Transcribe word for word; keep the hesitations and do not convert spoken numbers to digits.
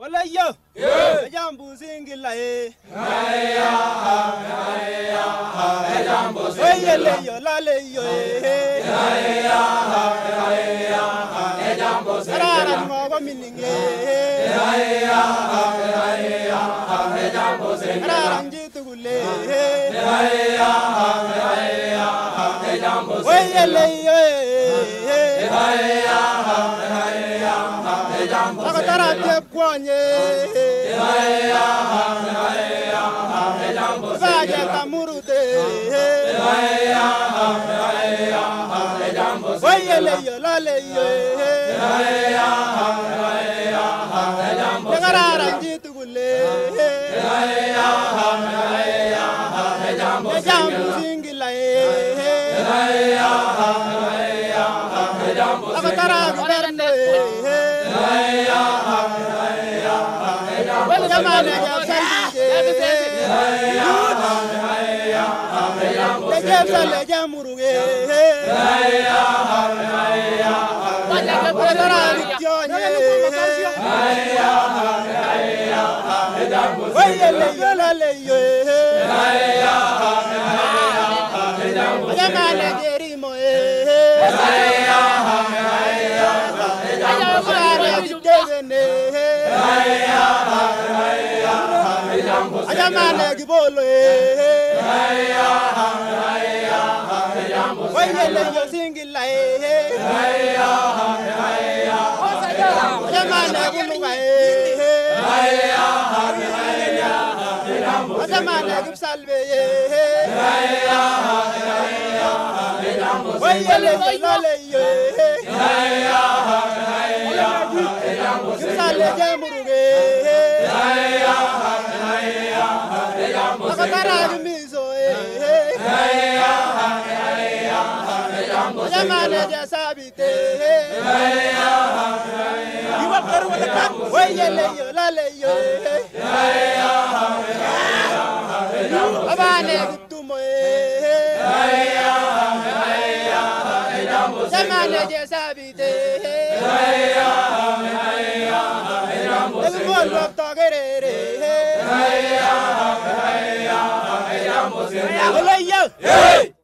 Wala yo. Yeah. Jambu singila eh. Haya haya haya jambu singila. Oye le yo la le yo eh. Haya haya haya jambu singila. Ara ngogo mininge. Haya haya haya jambu singila. Ara njitu gule. Haya haya haya jambu singila. Oye le yo eh. Haya haya haya jambu singila. Akatara te kwanye. Haya haya haya jambu singila. Vaje kamurute. Haya haya haya jambu singila. Oye le yo la le yo. Haya haya haya jambu singila. Ngarara njitu gule. Haya haya haya jambu singila. Haya haya haya jambu singila. Akatara guberne. Haya haya haya jambu singila. Haya haya haya jambu singila. Jamuruge. Haya haya haya jambu singila. Haya haya haya jambu singila. Oye le yo la le yo. Haya haya haya jambu singila. Jamana gerimo eh. Haya haya haya jambu singila. Haya haya haya jambu singila. Jamana gibolo eh. Haya haya haya jambu singila. Oye le yo singila eh. Haya haya haya jamana guluga eh. Haya haya haya jambu singila. Jamana gibsalbe eh. Haya haya haya jambu singila. Oye le yo le yo eh. Haya haya haya jambu singila. Gibsale jamuruge. Haya haya haya jambu singila. Akatara gimizo eh. Haya haya haya jambu singila. Jamana jasabite. Haya haya iwa karu wala kan. Oye le yo la le yo. Haya haya haya jambu singila. Abane gutumo eh. Haya haya haya jambu singila. Jamana jasabite. Haya haya haya jambu singila. Elmo togerere. Haya haya haya jambu singila. Wala yo.